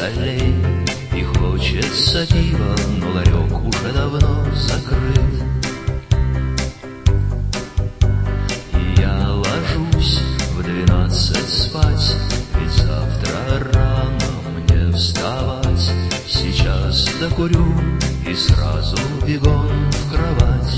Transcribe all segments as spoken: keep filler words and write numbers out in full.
солей. И хочется пива, но ларек уже давно закрыт. И я ложусь в двенадцать спать, ведь завтра рано мне вставать. Сейчас докурю и сразу бегом в кровать.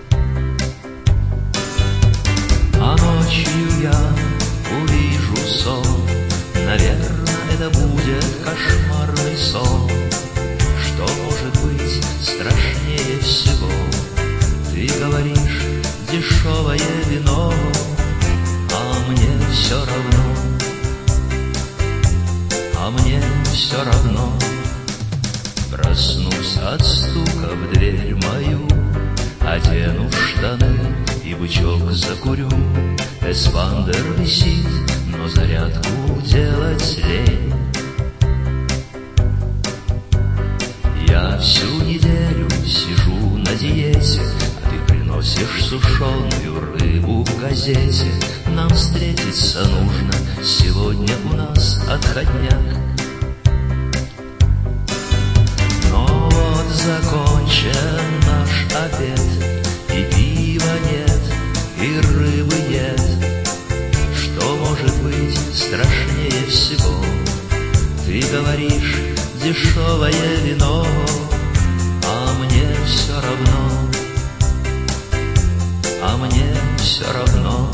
А ночью я увижу сон, наверное, это будет кошмарный сон. Что может быть страшнее всего? Ты говоришь, дешевое вино, а мне все равно, а мне все равно. Проснусь от стука в дверь мою, одену штаны и бычок закурю. Эспандер висит, но зарядку делать лень. Я всю неделю сижу на диете, а ты приносишь сушеную рыбу в газете. Нам встретиться нужно, сегодня у нас отходняк. Но вот закончен наш обед, и пива нет, и рыбы нет. Что может быть страшнее всего? Ты говоришь, дешевое вино, а мне все равно, а мне все равно.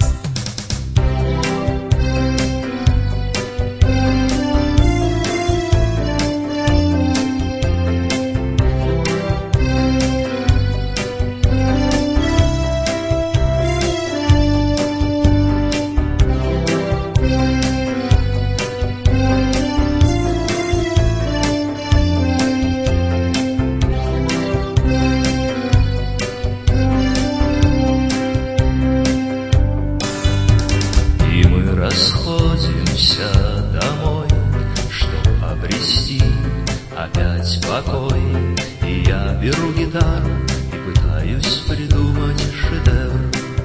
Расходимся домой, чтоб обрести опять покой. И я беру гитару и пытаюсь придумать шедевр.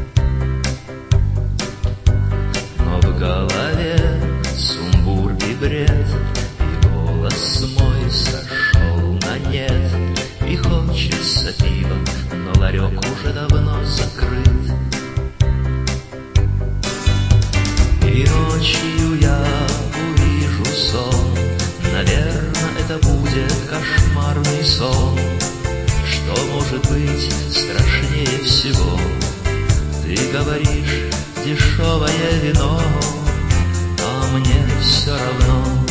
Но в голове сумбур и бред, и голос мой сошел на нет. И хочется пива, но ларек уже давно закрыт. И ночью я увижу сон, наверное, это будет кошмарный сон. Что может быть страшнее всего? Ты говоришь, дешевое вино, а мне все равно.